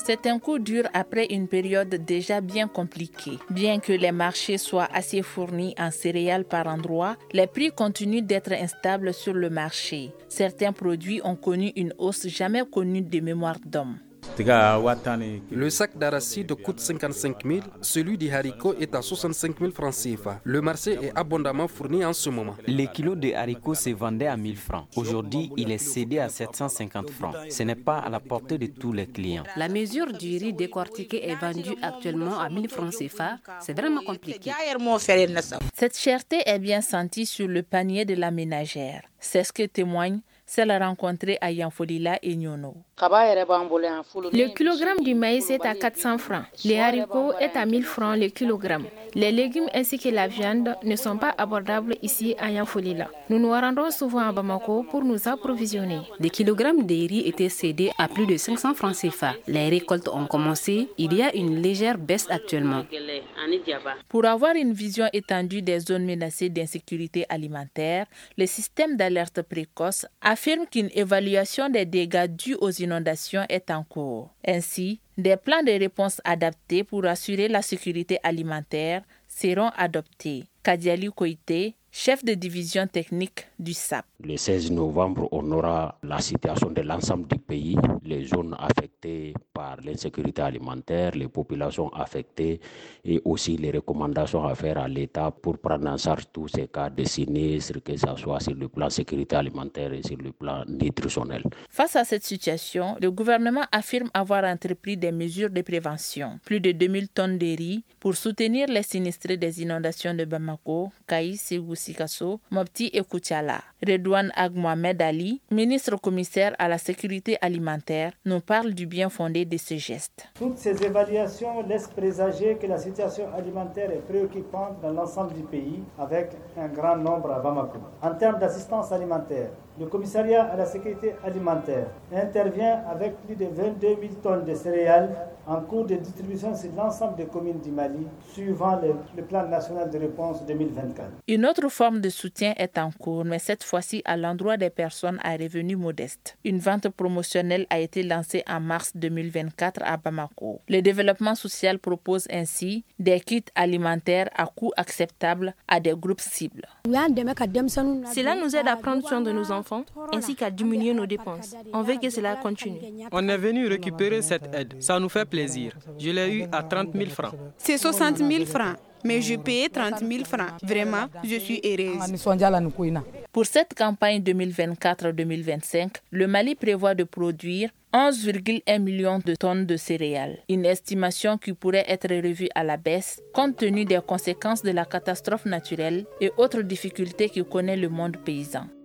C'est un coup dur après une période déjà bien compliquée. Bien que les marchés soient assez fournis en céréales par endroits, les prix continuent d'être instables sur le marché. Certains produits ont connu une hausse jamais connue de mémoire d'homme. Le sac d'arachide coûte 55 000, celui des haricots est à 65 000 francs CFA. Le marché est abondamment fourni en ce moment. Les kilos de haricots se vendaient à 1000 francs. Aujourd'hui, il est cédé à 750 francs. Ce n'est pas à la portée de tous les clients. La mesure du riz décortiqué est vendue actuellement à 1000 francs CFA. C'est vraiment compliqué. Cette cherté est bien sentie sur le panier de la ménagère. C'est ce que témoigne celle rencontrée à Yanfolila et Nyono. Le kilogramme du maïs est à 400 francs. Les haricots est à 1000 francs le kilogramme. Les légumes ainsi que la viande ne sont pas abordables ici à Yanfolila. Nous nous rendons souvent à Bamako pour nous approvisionner. Des kilogrammes de riz étaient cédés à plus de 500 francs CFA. Les récoltes ont commencé. Il y a une légère baisse actuellement. Pour avoir une vision étendue des zones menacées d'insécurité alimentaire, le système d'alerte précoce affirme qu'une évaluation des dégâts dus aux inondations est en cours. Ainsi, des plans de réponse adaptés pour assurer la sécurité alimentaire seront adoptés. Kadiali Koité, chef de division technique du SAP. Le 16 novembre, on aura la situation de l'ensemble du pays, les zones affectées par l'insécurité alimentaire, les populations affectées et aussi les recommandations à faire à l'État pour prendre en charge tous ces cas de sinistres, que ce soit sur le plan sécurité alimentaire et sur le plan nutritionnel. Face à cette situation, le gouvernement affirme avoir entrepris des mesures de prévention. Plus de 2000 tonnes de riz pour soutenir les sinistrés des inondations de Bamako, Kaï, Ségou, Sikasso, Mopti et Koutiala. Redouane Ag Mohamed Ali, ministre commissaire à la sécurité alimentaire, nous parle du bien fondé de ce geste. Toutes ces évaluations laissent présager que la situation alimentaire est préoccupante dans l'ensemble du pays, avec un grand nombre à Bamako. En termes d'assistance alimentaire, le commissariat à la sécurité alimentaire intervient avec plus de 22 000 tonnes de céréales en cours de distribution sur l'ensemble des communes du Mali, suivant le plan national de réponse 2024. Une autre forme de soutien est en cours, mais cette fois-ci à l'endroit des personnes à revenus modestes. Une vente promotionnelle a été lancée en mars 2024 à Bamako. Le développement social propose ainsi des kits alimentaires à coût acceptable à des groupes cibles. Cela nous aide à prendre soin de nos enfants ainsi qu'à diminuer nos dépenses. On veut que cela continue. On est venu récupérer cette aide. Ça nous fait plaisir. Je l'ai eu à 30 000 francs. C'est 60 000 francs. Mais je payais 30 000 francs. Vraiment, je suis heureuse. Pour cette campagne 2024-2025, le Mali prévoit de produire 11,1 millions de tonnes de céréales. Une estimation qui pourrait être revue à la baisse compte tenu des conséquences de la catastrophe naturelle et autres difficultés que connaît le monde paysan.